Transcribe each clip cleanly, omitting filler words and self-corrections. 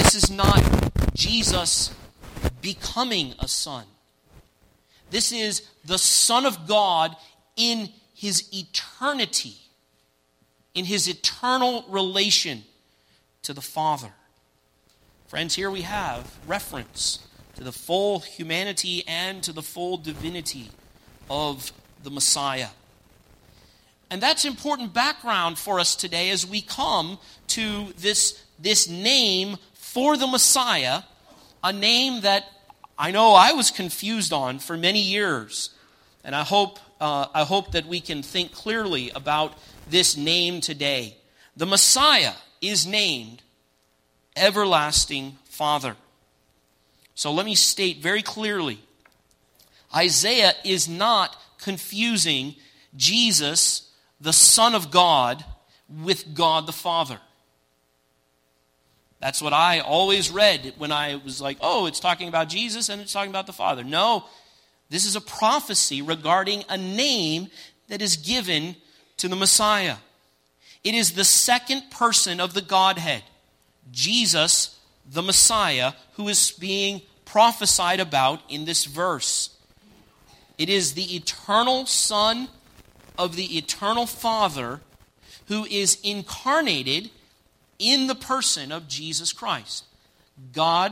This is not Jesus becoming a son. This is the Son of God in his eternity, in his eternal relation to the Father. Friends, here we have reference to the full humanity and to the full divinity of the Messiah. And that's important background for us today as we come to this name for the Messiah, a name that I know I was confused on for many years. And I hope that we can think clearly about this name today. The Messiah is named Everlasting Father. So let me state very clearly, Isaiah is not confusing Jesus, the Son of God, with God the Father. That's what I always read when I was like, oh, it's talking about Jesus and it's talking about the Father. No, this is a prophecy regarding a name that is given to the Messiah. It is the second person of the Godhead, Jesus, the Messiah, who is being prophesied about in this verse. It is the eternal Son of the eternal Father who is incarnated in the person of Jesus Christ. God,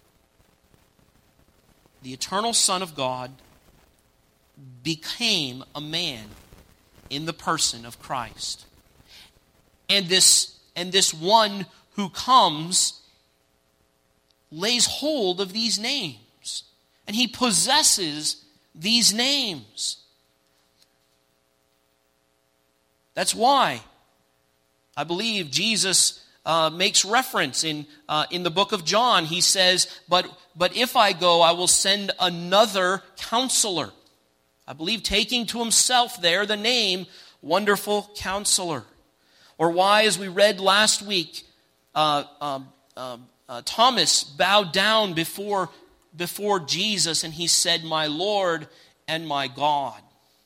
the eternal Son of God, became a man in the person of Christ. And this one who comes lays hold of these names. And he possesses these names. That's why I believe Jesus makes reference in the book of John. He says, but if I go, I will send another counselor. I believe taking to himself there the name Wonderful Counselor. Or why, as we read last week, Thomas bowed down before Jesus and he said, my Lord and my God.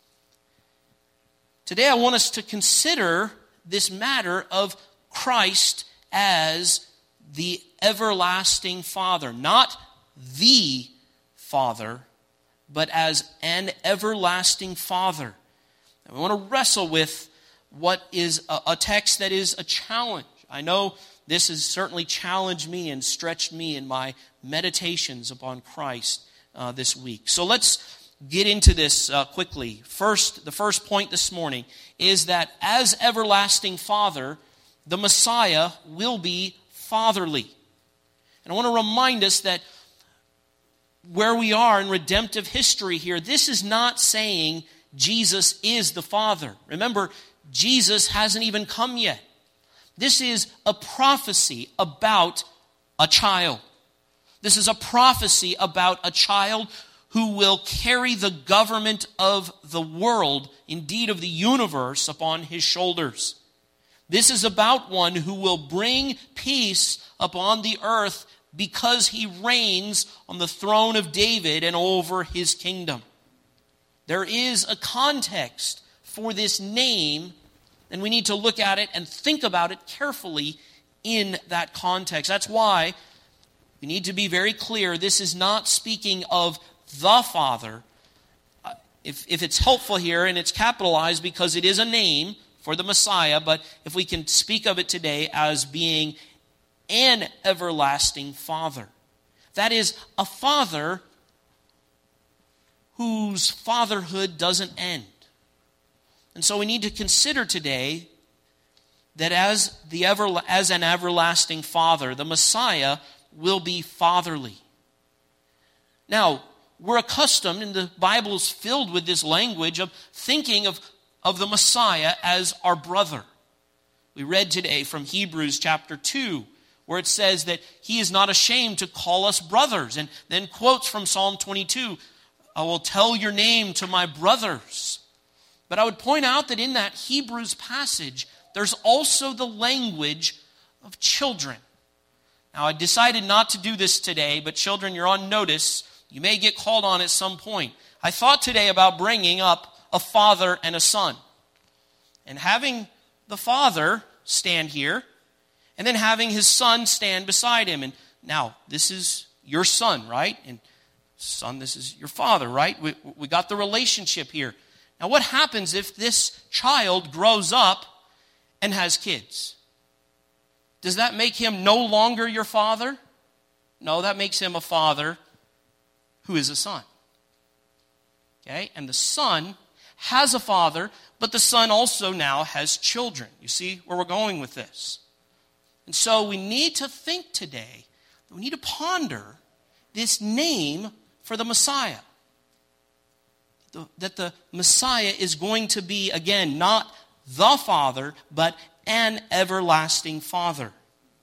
Today I want us to consider this matter of Christ as the everlasting Father. Not the Father, but as an everlasting Father. And we want to wrestle with what is a text that is a challenge. I know this has certainly challenged me and stretched me in my meditations upon Christ this week. So let's get into this quickly. First, the first point this morning is that as everlasting Father, the Messiah will be fatherly. And I want to remind us that where we are in redemptive history here, this is not saying Jesus is the Father. Remember, Jesus hasn't even come yet. This is a prophecy about a child. This is a prophecy about a child who will carry the government of the world, indeed of the universe, upon his shoulders. This is about one who will bring peace upon the earth because he reigns on the throne of David and over his kingdom. There is a context for this name, and we need to look at it and think about it carefully in that context. That's why we need to be very clear. This is not speaking of the Father. If it's helpful here, and it's capitalized because it is a name for the Messiah, but if we can speak of it today as being an everlasting Father. That is, a Father whose fatherhood doesn't end. And so we need to consider today that as an everlasting Father, the Messiah will be fatherly. Now, we're accustomed, and the Bible is filled with this language of thinking of the Messiah as our brother. We read today from Hebrews chapter 2, where it says that he is not ashamed to call us brothers. And then quotes from Psalm 22, I will tell your name to my brothers. But I would point out that in that Hebrews passage, there's also the language of children. Now, I decided not to do this today, but children, you're on notice. You may get called on at some point. I thought today about bringing up a father and a son. And having the father stand here, and then having his son stand beside him. And now, this is your son, right? And son, this is your father, right? We got the relationship here. Now, what happens if this child grows up and has kids? Does that make him no longer your father? No, that makes him a father who is a son. Okay? And the son has a father, but the son also now has children. You see where we're going with this? And so we need to think today, we need to ponder this name for the Messiah. That the Messiah is going to be, again, not the Father, but an everlasting Father.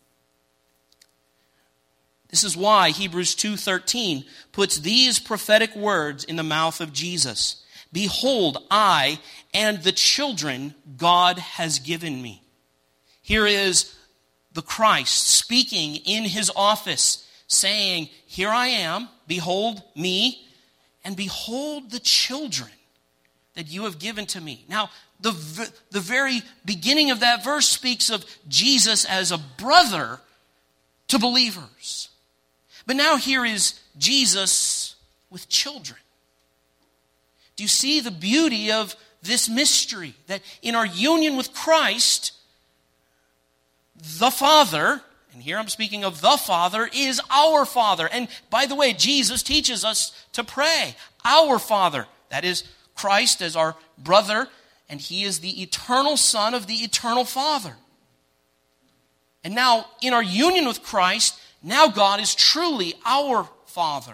This is why Hebrews 2:13 puts these prophetic words in the mouth of Jesus. Behold, I and the children God has given me. Here is the Christ speaking in his office, saying, here I am, behold me, and behold the children that you have given to me. Now, the very beginning of that verse speaks of Jesus as a brother to believers. But now here is Jesus with children. Do you see the beauty of this mystery? That in our union with Christ, the Father, and here I'm speaking of the Father, is our Father. And by the way, Jesus teaches us to pray, our Father. That is Christ as our brother, and he is the eternal Son of the eternal Father. And now, in our union with Christ, now God is truly our Father.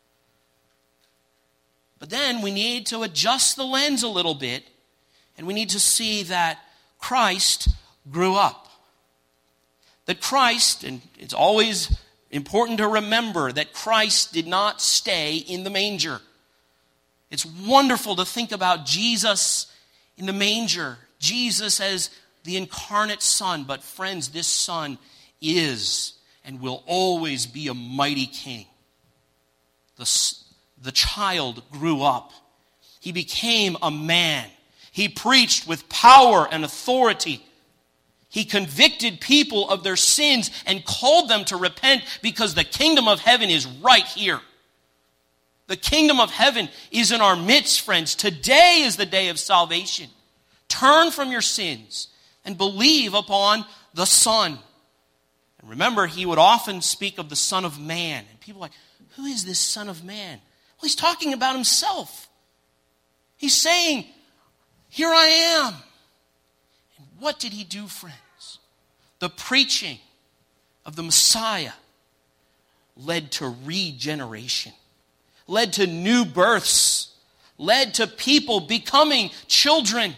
But then we need to adjust the lens a little bit, and we need to see that Christ grew up. That Christ, and it's always important to remember that Christ did not stay in the manger. It's wonderful to think about Jesus in the manger, Jesus as the incarnate Son. But friends, this Son is and will always be a mighty king. The child grew up. He became a man. He preached with power and authority. He convicted people of their sins and called them to repent because the kingdom of heaven is right here. The kingdom of heaven is in our midst, friends. Today is the day of salvation. Turn from your sins and believe upon the Son. And remember, he would often speak of the Son of Man. And people are like, who is this Son of Man? Well, he's talking about himself. He's saying, here I am. And what did he do, friends? The preaching of the Messiah led to regeneration, led to new births, led to people becoming children.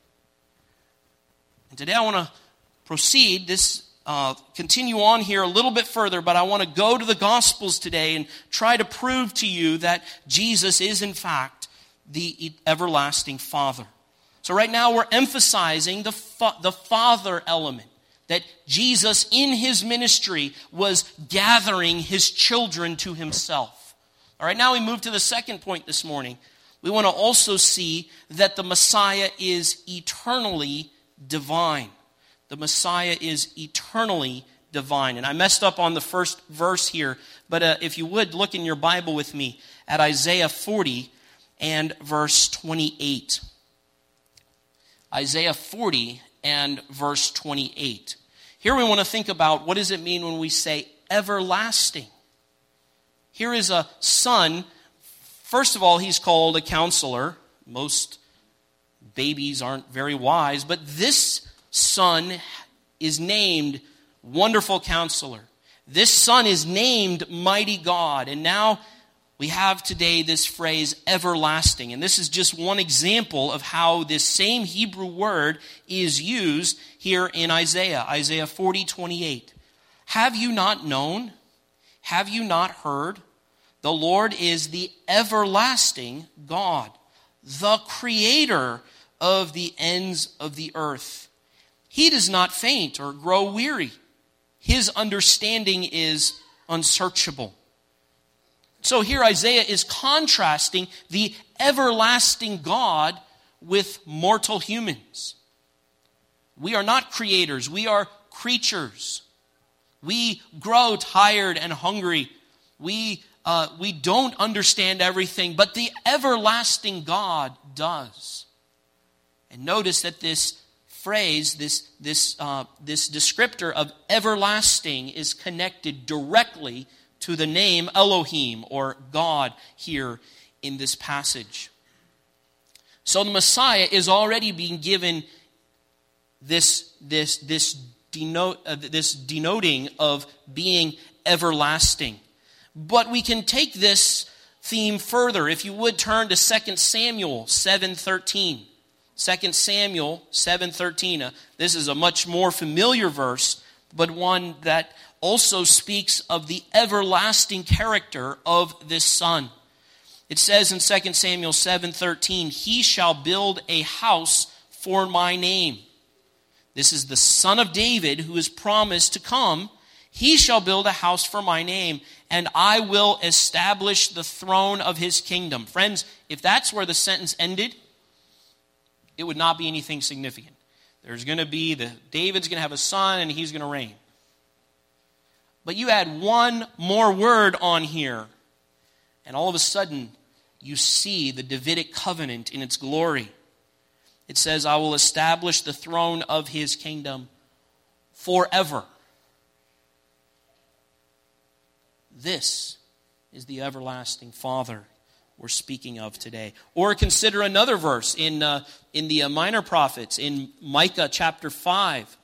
And today I want to proceed, continue on here a little bit further, but I want to go to the Gospels today and try to prove to you that Jesus is in fact the everlasting Father. So right now we're emphasizing the Father element. That Jesus in his ministry was gathering his children to himself. All right, now we move to the second point this morning. We want to also see that the Messiah is eternally divine. The Messiah is eternally divine. And I messed up on the first verse here, but if you would look in your Bible with me at Isaiah 40 and verse 28. Isaiah 40 and verse 28. Here we want to think about what does it mean when we say everlasting. Here is a son. First of all, he's called a counselor. Most babies aren't very wise, but this son is named Wonderful Counselor. This son is named Mighty God. And now we have today this phrase, everlasting. And this is just one example of how this same Hebrew word is used here in Isaiah 40:28. Have you not known? Have you not heard? The Lord is the everlasting God, the creator of the ends of the earth. He does not faint or grow weary. His understanding is unsearchable. So here Isaiah is contrasting the everlasting God with mortal humans. We are not creators. We are creatures. We grow tired and hungry. We don't understand everything, but the everlasting God does. And notice that this phrase, this descriptor of everlasting is connected directly to the name Elohim, or God, here in this passage. So the Messiah is already being given this denoting of being everlasting. But we can take this theme further. If you would turn to 2 Samuel 7:13. 2 Samuel 7:13. This is a much more familiar verse, but one that also speaks of the everlasting character of this Son. It says in 2 Samuel 7:13, "He shall build a house for my name." This is the Son of David who is promised to come. "He shall build a house for my name, and I will establish the throne of his kingdom." Friends, if that's where the sentence ended, it would not be anything significant. There's going to be David's going to have a son and he's going to reign. But you add one more word on here, and all of a sudden you see the Davidic covenant in its glory. It says, "I will establish the throne of his kingdom forever." This is the everlasting Father we're speaking of today. Or consider another verse in the minor prophets, in Micah chapter 5.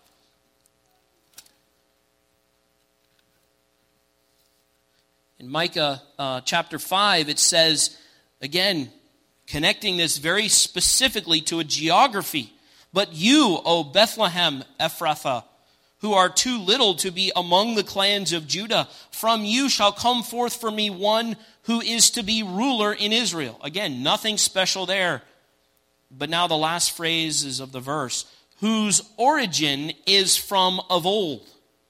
In Micah chapter 5, it says, again, connecting this very specifically to a geography, "But you, O Bethlehem Ephrathah, who are too little to be among the clans of Judah, from you shall come forth for me one who is to be ruler in Israel." Again, nothing special there. But now the last phrases of the verse, "whose origin is from of old,"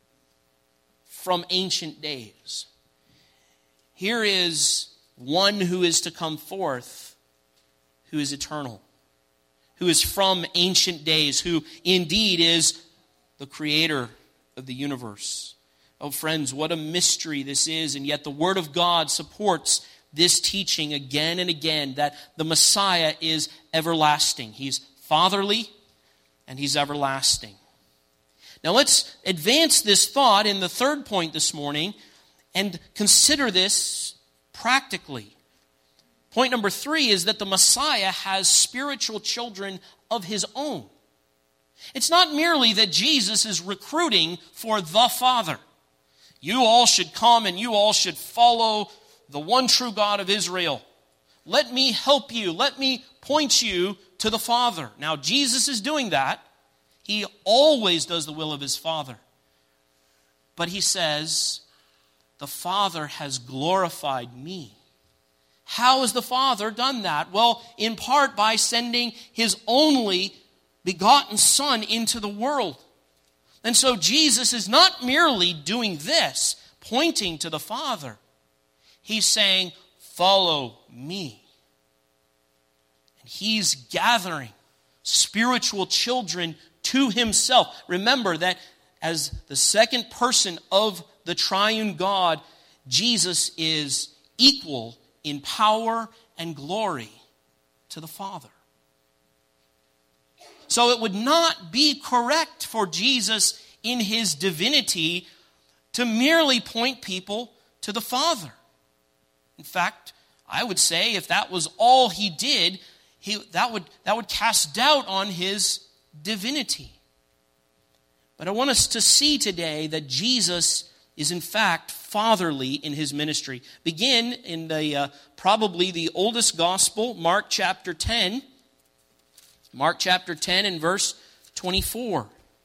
from ancient days. Here is one who is to come forth, who is eternal, who is from ancient days, who indeed is the creator of the universe. Oh, friends, what a mystery this is, and yet the Word of God supports this teaching again and again, that the Messiah is everlasting. He's fatherly, and he's everlasting. Now let's advance this thought in the third point this morning, and consider this practically. Point number 3 is that the Messiah has spiritual children of his own. It's not merely that Jesus is recruiting for the Father. You all should come and you all should follow the one true God of Israel. Let me help you. Let me point you to the Father. Now, Jesus is doing that. He always does the will of his Father. But he says, the Father has glorified me. How has the Father done that? Well, in part by sending his only begotten Son into the world. And so Jesus is not merely doing this, pointing to the Father. He's saying, follow me. And he's gathering spiritual children to himself. Remember that as the second person of the triune God, Jesus is equal in power and glory to the Father. So it would not be correct for Jesus in his divinity to merely point people to the Father. In fact, I would say if that was all he did, that would cast doubt on his divinity. But I want us to see today that Jesus is in fact fatherly in his ministry. Begin in the probably the oldest gospel, Mark chapter 10. Mark chapter 10 and verse 24.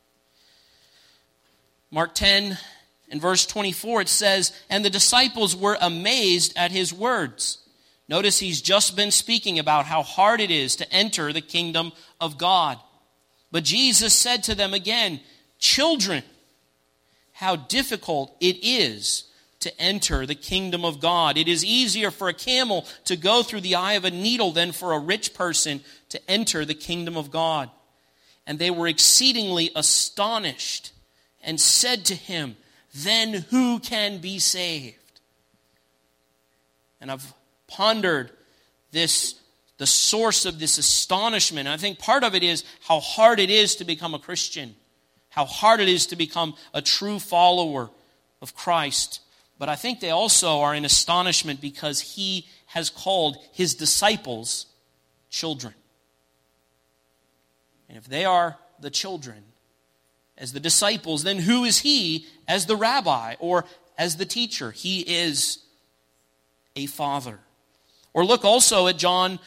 Mark 10 and verse 24, it says, "And the disciples were amazed at his words." Notice he's just been speaking about how hard it is to enter the kingdom of God. But Jesus said to them again, "Children, how difficult it is to enter the kingdom of God. It is easier for a camel to go through the eye of a needle than for a rich person to enter the kingdom of God." And they were exceedingly astonished and said to him, then who can be saved? And I've pondered the source of this astonishment. I think part of it is how hard it is to become a Christian, how hard it is to become a true follower of Christ. But I think they also are in astonishment because he has called his disciples children. And if they are the children as the disciples, then who is he as the rabbi or as the teacher? He is a father. Or look also at John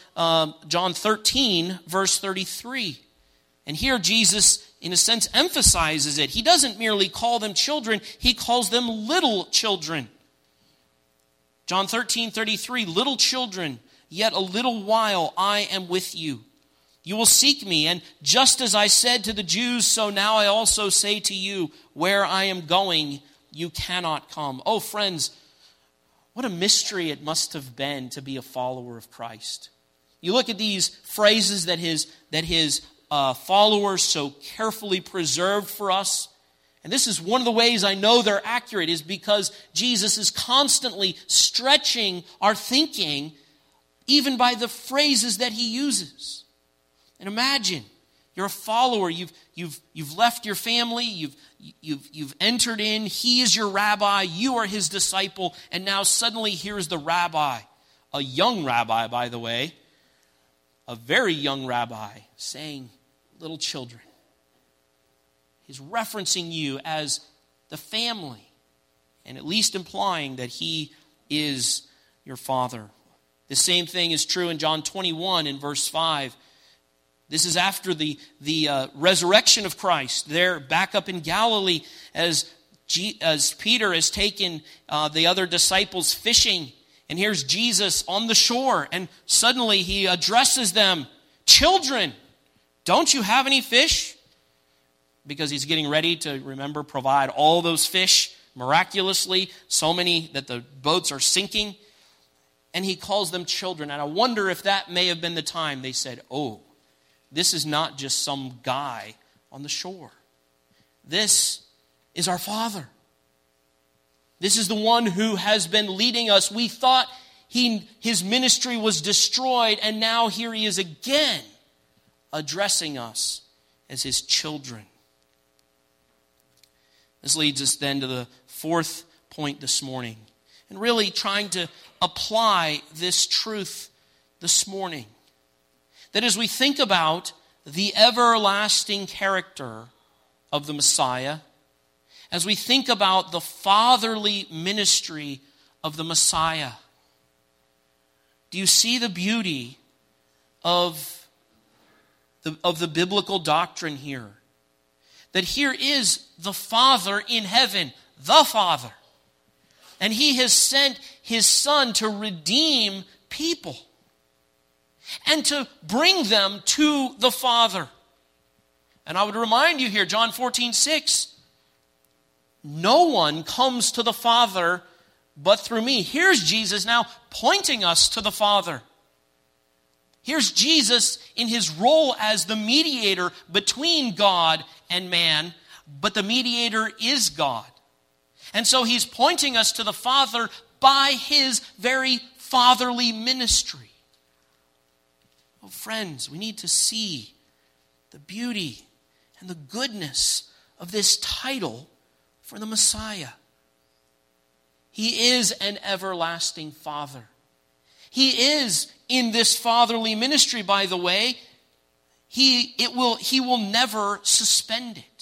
13, verse 33. And here Jesus, in a sense, emphasizes it. He doesn't merely call them children, he calls them little children. John 13, 33, little children, yet a little while I am with you. You will seek me, and just as I said to the Jews, so now I also say to you, where I am going, you cannot come. Oh, friends, what a mystery it must have been to be a follower of Christ. You look at these phrases that his followers so carefully preserved for us. And this is one of the ways I know they're accurate, is because Jesus is constantly stretching our thinking, even by the phrases that he uses. And imagine, you're a follower, you've left your family, you've entered in, he is your rabbi, you are his disciple, and now suddenly here's the rabbi, a young rabbi, by the way, a very young rabbi, saying, little children. He's referencing you as the family, and at least implying that he is your father. The same thing is true in John 21 in verse 5. This is after the resurrection of Christ. They're back up in Galilee as Peter has taken the other disciples fishing. And here's Jesus on the shore. And suddenly he addresses them, children, don't you have any fish? Because he's getting ready to, remember, provide all those fish miraculously, so many that the boats are sinking. And he calls them children. And I wonder if that may have been the time they said, oh, this is not just some guy on the shore. This is our Father. This is the one who has been leading us. We thought his ministry was destroyed, and now here he is again addressing us as his children. This leads us then to the fourth point this morning, and really trying to apply this truth this morning. That as we think about the everlasting character of the Messiah, as we think about the fatherly ministry of the Messiah, do you see the beauty of the biblical doctrine here? That here is the Father in heaven, the Father. And he has sent his Son to redeem people and to bring them to the Father. And I would remind you here, John 14:6, no one comes to the Father but through me. Here's Jesus now pointing us to the Father. Here's Jesus in his role as the mediator between God and man, but the mediator is God. And so he's pointing us to the Father by his very fatherly ministry. Oh, friends, we need to see the beauty and the goodness of this title for the Messiah. He is an everlasting Father. He is in this fatherly ministry, by the way. He will never suspend it.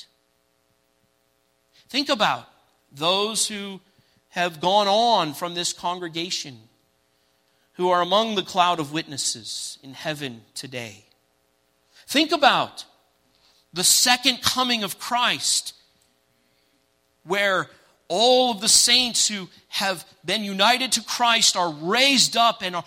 Think about those who have gone on from this congregation, who are among the cloud of witnesses in heaven today. Think about the second coming of Christ, where all of the saints who have been united to Christ are raised up and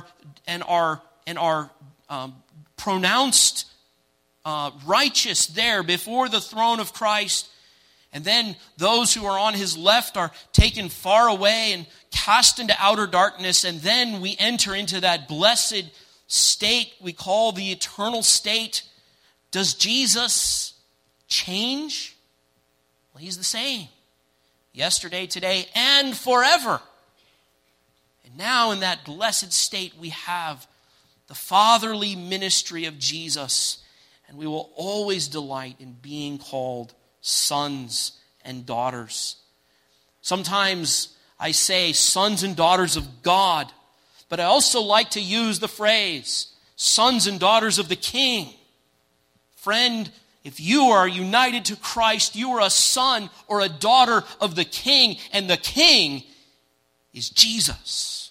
are pronounced righteous there before the throne of Christ. And then those who are on his left are taken far away and cast into outer darkness. And then we enter into that blessed state we call the eternal state. Does Jesus change? Well, he's the same. yesterday, today, and forever. And now in that blessed state we have the fatherly ministry of Jesus, and we will always delight in being called sons and daughters. Sometimes I say sons and daughters of God, but I also like to use the phrase sons and daughters of the King. Friend, if you are united to Christ, you are a son or a daughter of the King, and the King is Jesus.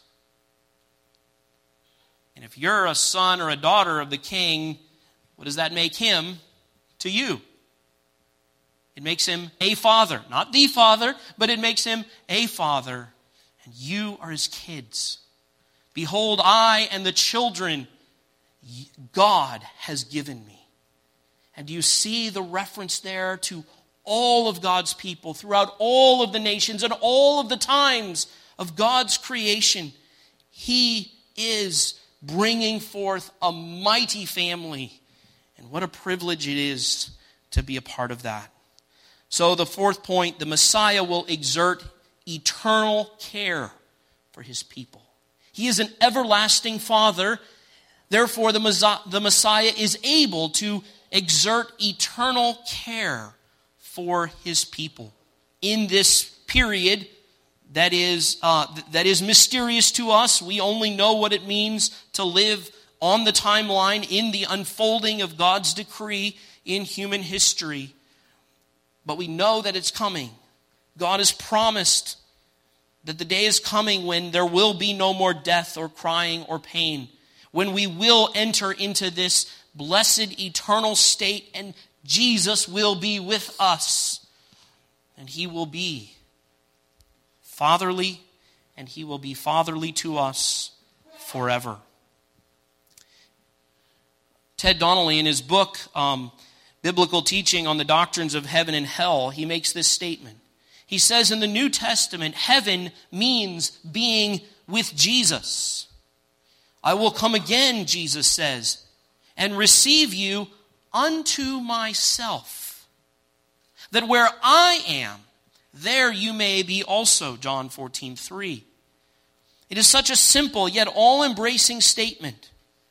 And if you're a son or a daughter of the King, what does that make him to you? It makes him a father. Not the father, but it makes him a father. And you are his kids. Behold, I and the children God has given me. And do you see the reference there to all of God's people throughout all of the nations and all of the times of God's creation? He is bringing forth a mighty family. And what a privilege it is to be a part of that. So the fourth point, the Messiah will exert eternal care for his people. He is an everlasting Father. Therefore, the Messiah is able to exert eternal care for his people in this period that is mysterious to us. We only know what it means to live on the timeline in the unfolding of God's decree in human history. But we know that it's coming. God has promised that the day is coming when there will be no more death or crying or pain, when we will enter into this blessed eternal state, and Jesus will be with us. And he will be fatherly, and he will be fatherly to us forever. Ted Donnelly, in his book, Biblical Teaching on the Doctrines of Heaven and Hell, he makes this statement. He says in the New Testament, heaven means being with Jesus. I will come again, Jesus says, and receive you unto myself, that where I am, there you may be also, John 14:3. It is such a simple yet all-embracing statement.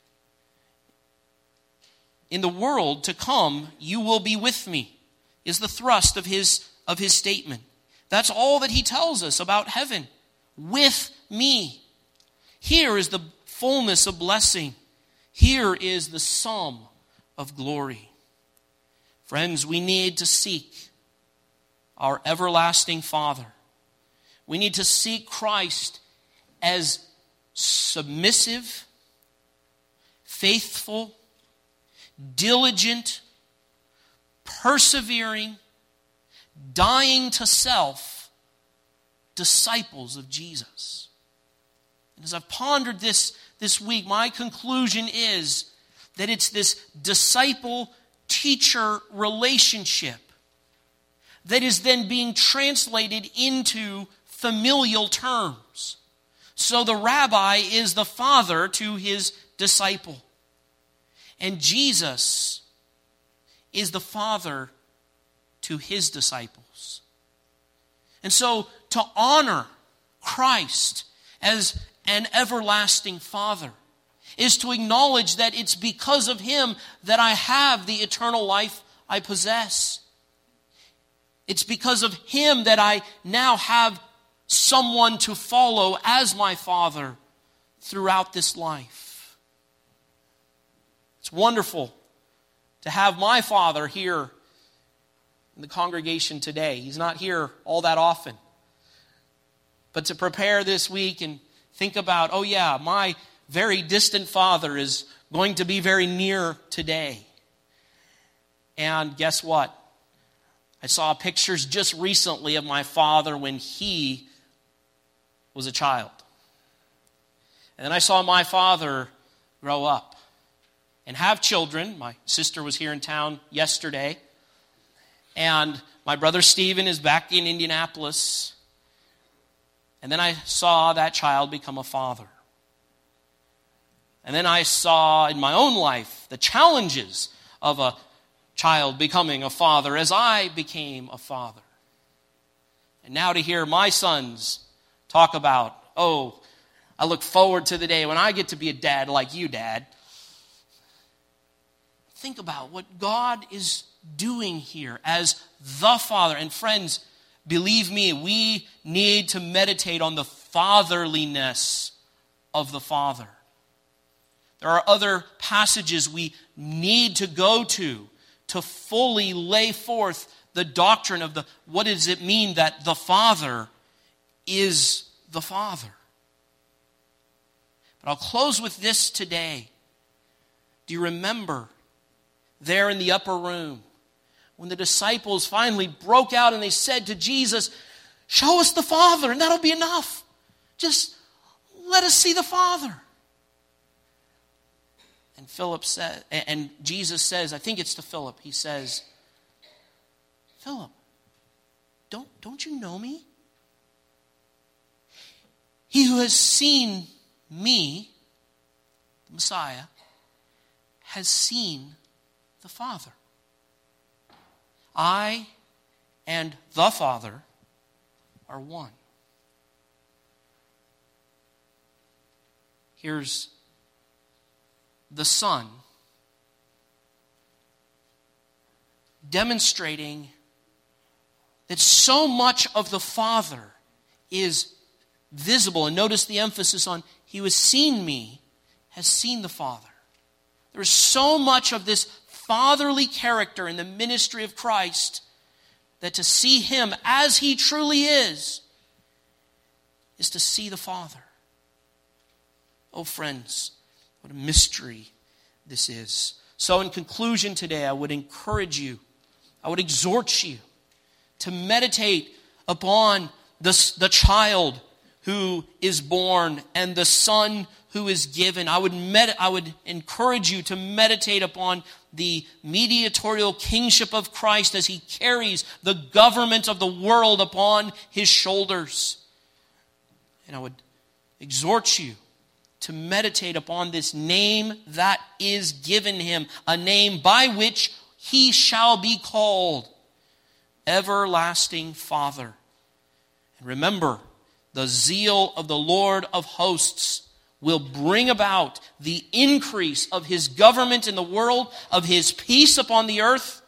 In the world to come, you will be with me, is the thrust of his statement. That's all that he tells us about heaven. With me. Here is the fullness of blessing. Here is the sum of glory. Friends, we need to seek our everlasting Father. We need to seek Christ as submissive, faithful, diligent, persevering, dying to self, disciples of Jesus. And as I've pondered this week, my conclusion is that it's this disciple-teacher relationship that is then being translated into familial terms. So the rabbi is the father to his disciple. And Jesus is the father to his disciples. And so to honor Christ as an everlasting Father is to acknowledge that it's because of him that I have the eternal life I possess. It's because of him that I now have someone to follow as my Father throughout this life. It's wonderful to have my Father here in the congregation today. He's not here all that often. But to prepare this week and think about, oh yeah, my very distant father is going to be very near today. And guess what? I saw pictures just recently of my father when he was a child. And then I saw my father grow up and have children. My sister was here in town yesterday. And my brother Stephen is back in Indianapolis. And then I saw that child become a father. And then I saw in my own life the challenges of a child becoming a father as I became a father. And now to hear my sons talk about, oh, I look forward to the day when I get to be a dad like you, Dad. Think about what God is doing here as the Father. And friends, believe me, we need to meditate on the fatherliness of the Father. There are other passages we need to go to fully lay forth the doctrine of what does it mean that the Father is the Father. But I'll close with this today. Do you remember there in the upper room when the disciples finally broke out and they said to Jesus, show us the Father and that'll be enough. Just let us see the Father. And Philip said, and Jesus says, I think it's to Philip, he says, Philip, don't you know me? He who has seen me, the Messiah, has seen the Father. I and the Father are one. Here's the Son demonstrating that so much of the Father is visible. And notice the emphasis on, he who has seen me has seen the Father. There's so much of this fatherly character in the ministry of Christ that to see him as he truly is to see the Father. Oh, friends, what a mystery this is. So in conclusion today, I would encourage you, I would exhort you to meditate upon the child who is born and the Son who is given. I would encourage you to meditate upon the mediatorial kingship of Christ as he carries the government of the world upon his shoulders. And I would exhort you to meditate upon this name that is given him, a name by which he shall be called Everlasting Father. And remember, the zeal of the Lord of hosts will bring about the increase of his government in the world, of his peace upon the earth.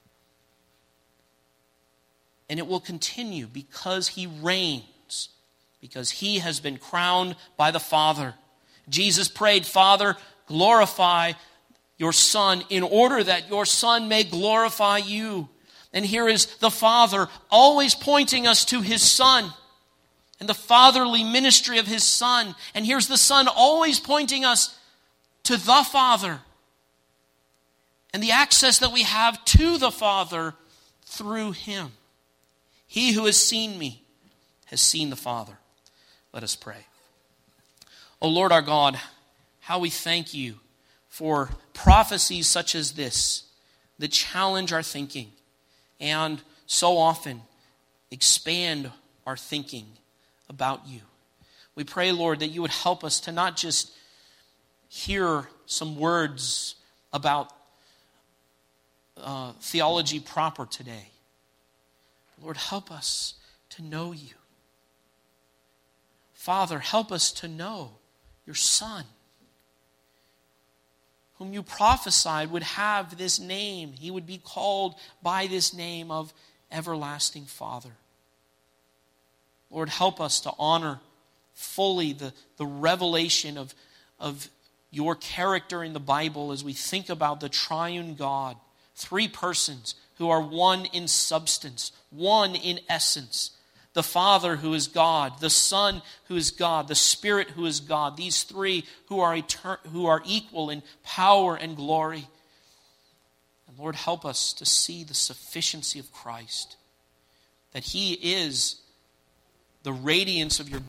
And it will continue because he reigns, because he has been crowned by the Father. Jesus prayed, Father, glorify your Son in order that your Son may glorify you. And here is the Father always pointing us to his Son and the fatherly ministry of his Son. And here's the Son always pointing us to the Father and the access that we have to the Father through him. He who has seen me has seen the Father. Let us pray. O Lord our God, how we thank you for prophecies such as this that challenge our thinking and so often expand our thinking about you. We pray, Lord, that you would help us to not just hear some words about theology proper today. Lord, help us to know you. Father, help us to know your Son, whom you prophesied would have this name. He would be called by this name of Everlasting Father. Lord, help us to honor fully the revelation of your character in the Bible as we think about the triune God. Three persons who are one in substance, one in essence. The Father who is God, the Son who is God, the Spirit who is God. These three who are equal in power and glory. And Lord, help us to see the sufficiency of Christ. That he is the radiance of your